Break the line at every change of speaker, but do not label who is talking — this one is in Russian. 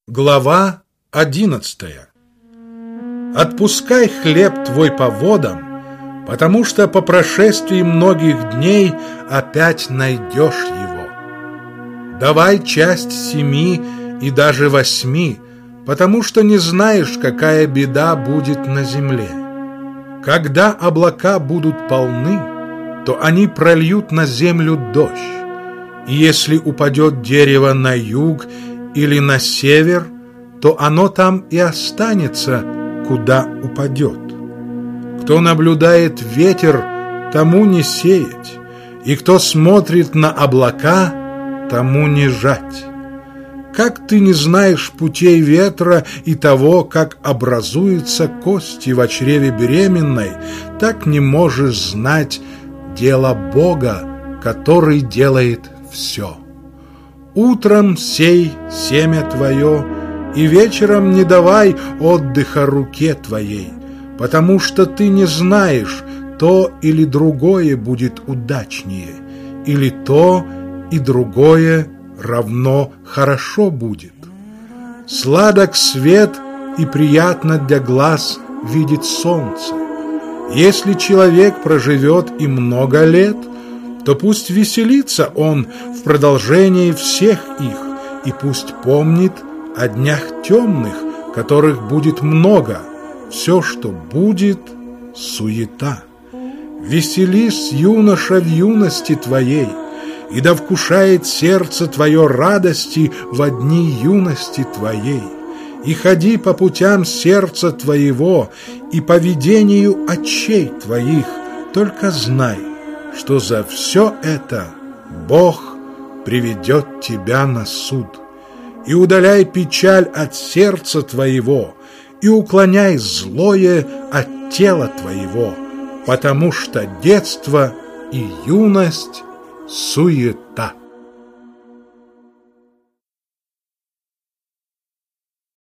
Глава 11. Отпускай хлеб твой по водам, потому что по прошествии многих дней опять найдешь его. Давай часть 7 и даже 8, потому что не знаешь, какая беда будет на земле. Когда облака будут полны, то они прольют на землю дождь. И если упадет дерево на юг или на север, то оно там и останется, куда упадет. Кто наблюдает ветер, тому не сеять, и кто смотрит на облака, тому не жать. Как ты не знаешь путей ветра и того, как образуются кости в чреве беременной, так не можешь знать дело Бога, который делает все. Утром сей семя твое, и вечером не давай отдыха руке твоей, потому что ты не знаешь, то или другое будет удачнее, или то и другое равно хорошо будет. Сладок свет и приятно для глаз видеть солнце. Если человек проживет и много лет, то пусть веселится он в продолжении всех их, и пусть помнит о днях темных, которых будет много. Все, что будет, суета. Веселись, юноша, в юности твоей, и да вкушает сердце твое радости во дни юности твоей. И ходи по путям сердца твоего и по видению очей твоих, только знай, что за все это Бог приведет тебя на суд. И удаляй печаль от сердца твоего, и уклоняй злое от тела твоего, потому что детство и юность — суета.